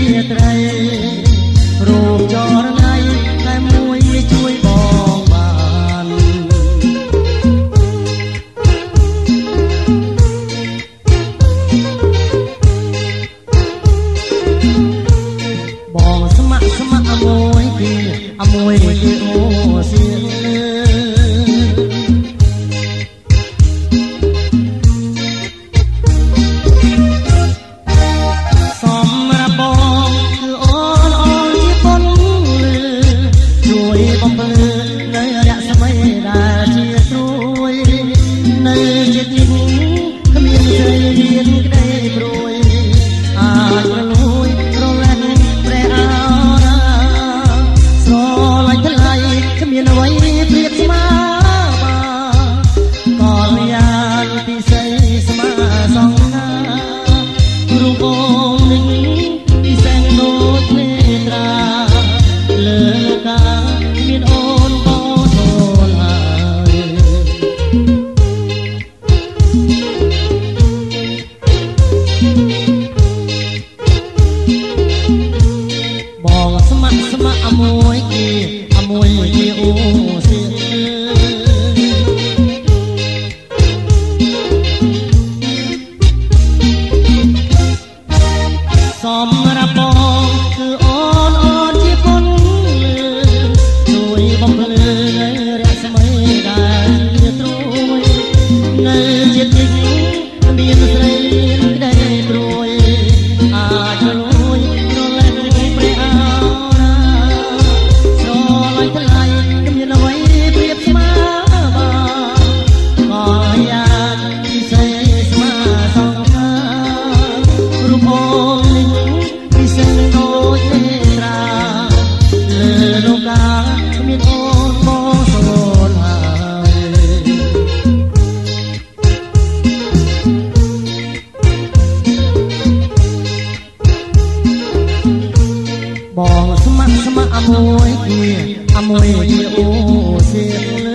ត្រីរូបចរណៃតែមួយជួយបងបានបងស្ម័គ្រមួយគេអូសៀងមួយគេអូសៀងសម្រាប់បងគឺអូនជាពុនជួយបំភ្លឺរស្មីដែលជាត្រួយនៅជាតិនេះមានស្រីក្តីព្រួយអាចលួយរលែងព្រះអបងស្ម័គ្រមួយគេអូសៀង